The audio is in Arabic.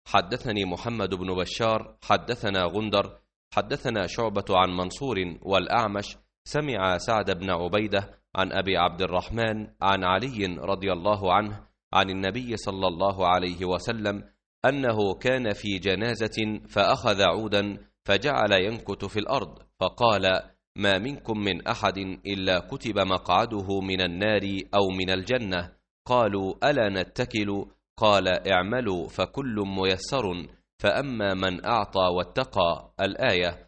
حدثني محمد بن بشار حدثنا غندر حدثنا شعبة عن منصور والأعمش سمع سعد بن عبيدة عن أبي عبد الرحمن عن علي رضي الله عنه عن النبي صلى الله عليه وسلم أنه كان في جنازة فأخذ عودا فجعل ينكت في الأرض فقال: ما منكم من أحد إلا كتب مقعده من النار أو من الجنة. قالوا: ألا نتكل؟ قال: اعملوا فكل ميسر، فأما من أعطى واتقى. الآية.